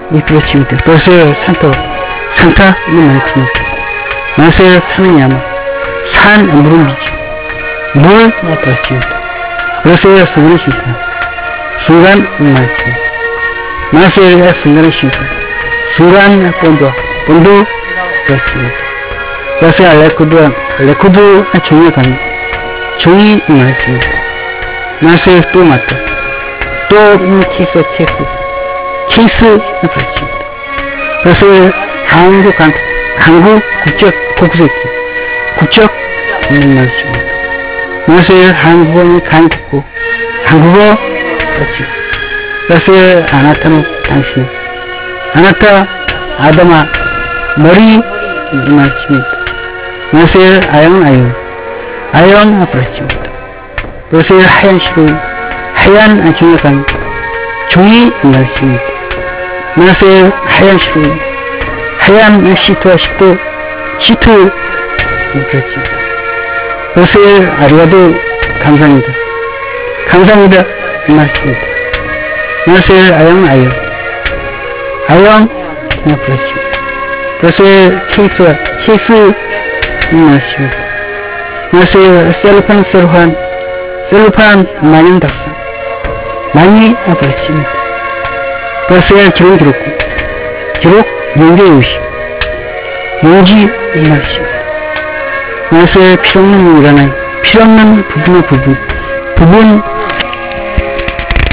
이끌어집니다. 그래서 산타는 말씀입니다. 만세 산은 산 물은 미죠. 물 앞으로칩니다. 그래서 순간의 심판. 순간 말씀입니다. 만세 순간의 심판. 순간 본도 그렇습니다. 그래서 레코드 종이 말씀입니다. 만세 또 맞다. 또 케이스 그렇습니다. 그래서 한국 국적 말씀입니다. 만세 한국어 그렇습니다. 그래서 아나타는 당신 아나타 아담아 머리 말씀입니다. 만세 아영 그렇습니다. 그래서 하얀 중요한 종이 말씀입니다. 만세 하얀 시트 그렇습니다. 그래서 아리가도 감사합니다 말씀입니다. 만세 아영 그렇습니다. 그래서 케이스 말씀입니다. 만세 셀로판 마냥 닭산 많이 그렇습니다. 그래서 기록 용기 말씀입니다. 그래서 필요없는 부분